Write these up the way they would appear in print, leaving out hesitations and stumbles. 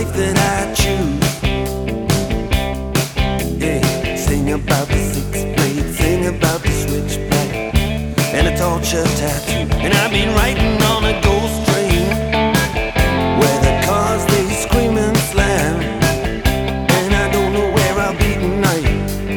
life that I choose. Yeah, sing about the six blade, sing about the switchblade and a torture tattoo. And I've been writing on a ghost train where the cars they scream and slam, and I don't know where I'll be tonight,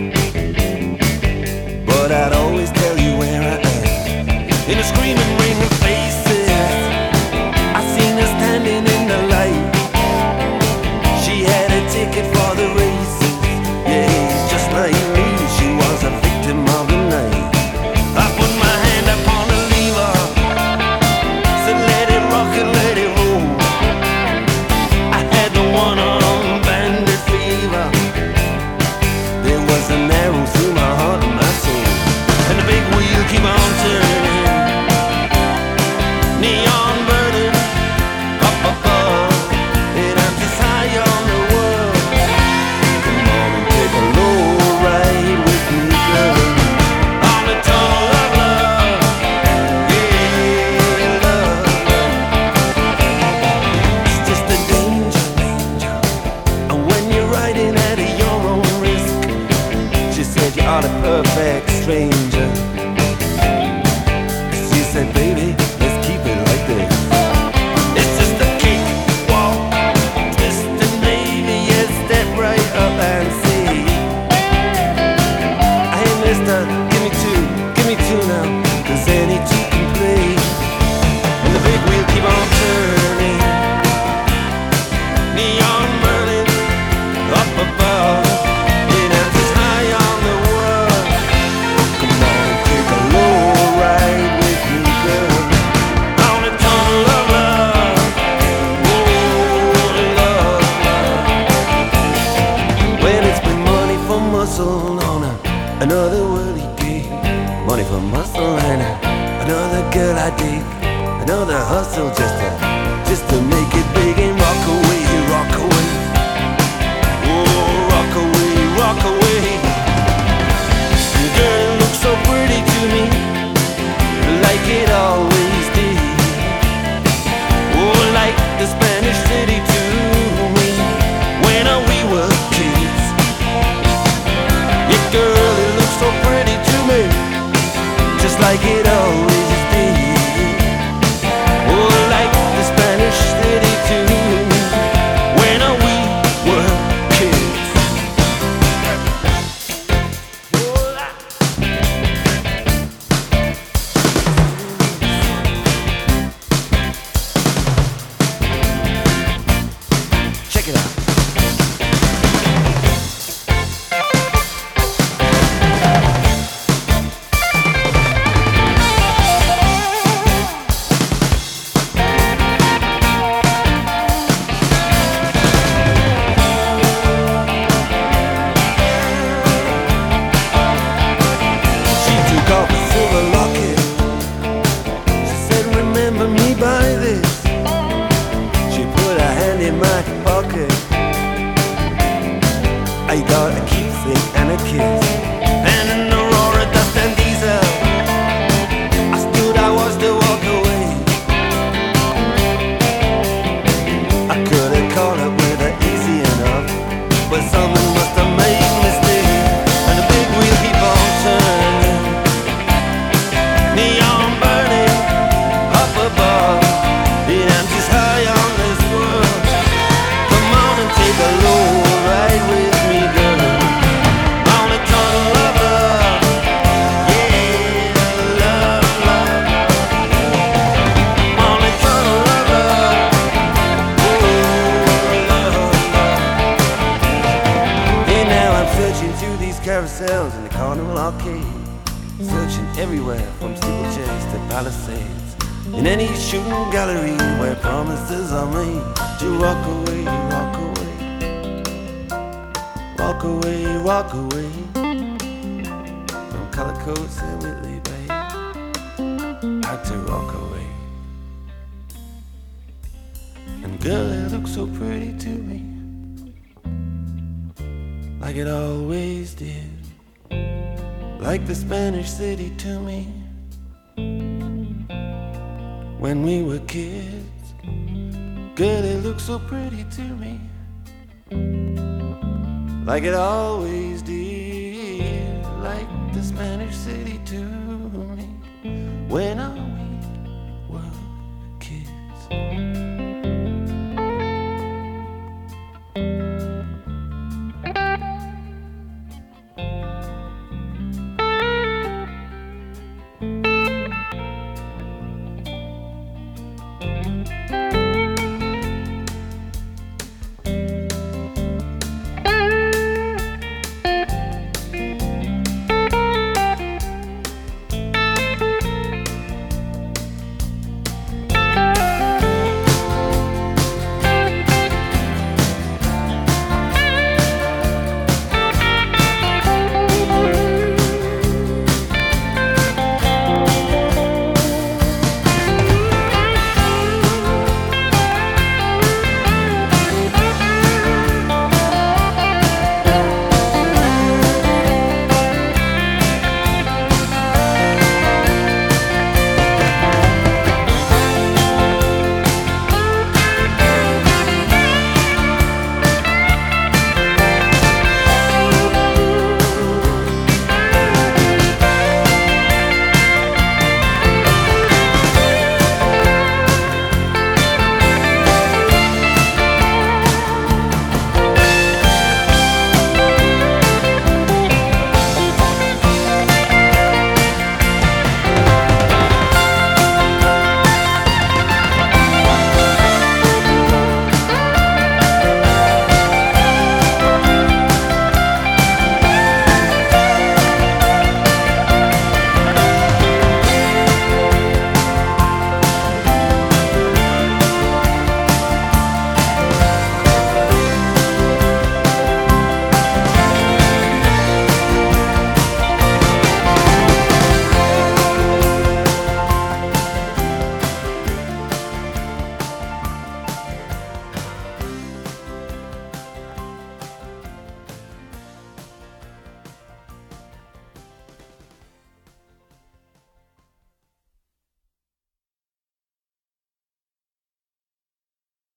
but I'd always tell you where I am. In a screaming ring of faces, I seen her standing in the light. She had a ticket for the races, yeah, just like me, she was a victim of the night. I put my hand upon the lever, said let it rock and let it roll. I had the one-armed bandit fever. There was an arrow through my heart and my soul, and the big wheel keep on turning, neon burning up above, and I'm just high on the world. Come on and take a low ride with me, girl, on the tunnel of love. Yeah, love. It's just a danger, and when you're riding at your own risk, she said you are the perfect stranger. She said, baby, let's keep it like this. It's just a kick, walk, twist, and maybe a step right up and see. Hey mister, give me two now, 'cause any two can play. And the big wheel keep on turning, neon burning up above, and I'm just high on the world. Come on and take a low ride with me, girl, on the tunnel of love. Oh, love. When it's been money for muscle on another worldly gig, money for muscle and another girl I dig, another hustle just to make it big and rock away, rock away. Oh, rock away, rock away. Girl, it looks so pretty to me, like it always did. Oh, like the Spanish city to me when we were kids. Yeah, girl, it looks so pretty to me, just like it always did. Oh, like the Spanish city to me when we were kids. Check it out. She took off a silver locket. She said, remember me by this. She put her hand in my pocket. I got a keepsake and a kiss, and an Aurora dust and diesel. I stood, I was to walk away. I could have caught up with her easy enough, but something must have made me stay. And the big wheel keep on turning, neon burning up above, and I'm just high on this world. Come on and take a low ride with me, girl, on the tunnel of love. Yeah, love, love, on the tunnel of love. Oh, love, love. And now I'm searching through these carousels in the Carnival Arcade, searching everywhere from steeplechase to Palisades, in any shooting gallery where promises are made to rock away, rock away, rock away, rock away, from Color Coats and Whitley Bay, out to rock away. And girl, it looks so pretty to me, like it always did, like the Spanish city to me when we were kids. Girl, it looks so pretty to me, like it always did, like the Spanish city to me. When I'm